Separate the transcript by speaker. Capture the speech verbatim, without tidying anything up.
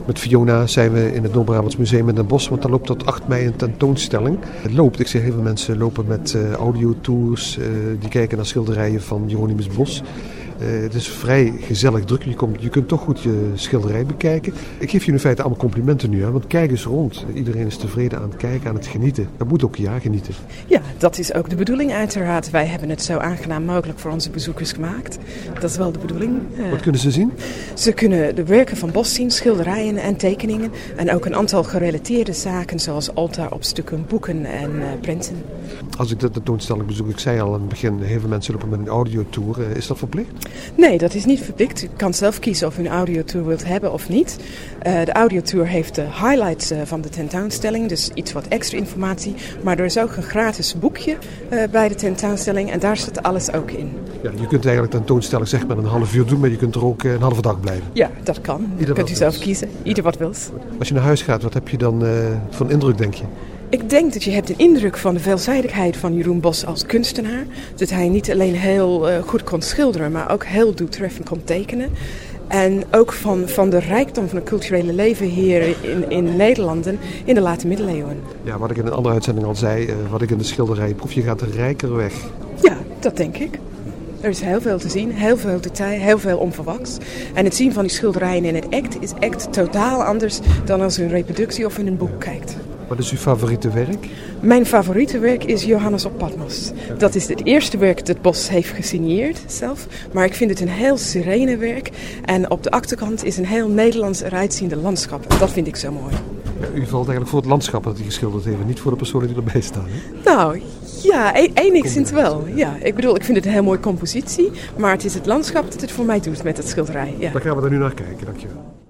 Speaker 1: Met Fiona zijn we in het Noord-Brabants Museum in Den Bosch, want daar loopt tot acht mei een tentoonstelling. Het loopt, ik zeg heel veel mensen lopen met uh, audiotours, uh, die kijken naar schilderijen van Hieronymus Bos. Uh, het is vrij gezellig druk. Je, komt, je kunt toch goed je schilderij bekijken. Ik geef je in feite allemaal complimenten nu, hè, want kijk eens rond. Iedereen is tevreden aan het kijken, aan het genieten. Dat moet ook ja genieten.
Speaker 2: Ja, dat is ook de bedoeling uiteraard. Wij hebben het zo aangenaam mogelijk voor onze bezoekers gemaakt. Dat is wel de bedoeling. Uh,
Speaker 1: Wat kunnen ze zien?
Speaker 2: Ze kunnen de werken van Bos zien, schilderijen en tekeningen. En ook een aantal gerelateerde zaken zoals altaaropstukken, boeken en uh, printen.
Speaker 1: Als ik de tentoonstelling bezoek, ik zei al aan het begin, heel veel mensen lopen met een audiotour. Uh, is dat verplicht?
Speaker 2: Nee, dat is niet verplicht. U kan zelf kiezen of u een audiotour wilt hebben of niet. Uh, de audiotour heeft de highlights uh, van de tentoonstelling, dus iets wat extra informatie. Maar er is ook een gratis boekje uh, bij de tentoonstelling en daar staat alles ook in.
Speaker 1: Ja, je kunt eigenlijk de tentoonstelling zeg maar een half uur doen, maar je kunt er ook een halve dag blijven.
Speaker 2: Ja, dat kan.
Speaker 1: Ieder
Speaker 2: kunt u zelf
Speaker 1: wils.
Speaker 2: kiezen. Ieder wat wils.
Speaker 1: Als je naar huis gaat, wat heb je dan uh, van indruk, denk je?
Speaker 2: Ik denk dat je hebt een indruk van de veelzijdigheid van Jeroen Bos als kunstenaar. Dat hij niet alleen heel uh, goed kon schilderen, maar ook heel doeltreffend kon tekenen. En ook van, van de rijkdom van het culturele leven hier in, in Nederland in de late middeleeuwen.
Speaker 1: Ja, wat ik in een andere uitzending al zei, uh, wat ik in de schilderij proef, je gaat er rijker weg.
Speaker 2: Ja, dat denk ik. Er is heel veel te zien, heel veel detail, heel veel onverwachts. En het zien van die schilderijen in het echt is echt totaal anders dan als u een reproductie of in een boek kijkt.
Speaker 1: Wat is uw favoriete werk?
Speaker 2: Mijn favoriete werk is Johannes op Patmos. Dat is het eerste werk dat Bos heeft gesigneerd zelf. Maar ik vind het een heel serene werk. En op de achterkant is een heel Nederlands eruitziende landschap. En dat vind ik zo mooi.
Speaker 1: Ja, u valt eigenlijk voor het landschap dat hij geschilderd heeft, niet voor de personen die erbij staan. Hè?
Speaker 2: Nou, ja, e- enigszins wel. Ja, ik bedoel, ik vind het een heel mooie compositie. Maar het is het landschap dat het voor mij doet met het schilderij. Ja.
Speaker 1: Dan gaan we er nu naar kijken, dankjewel.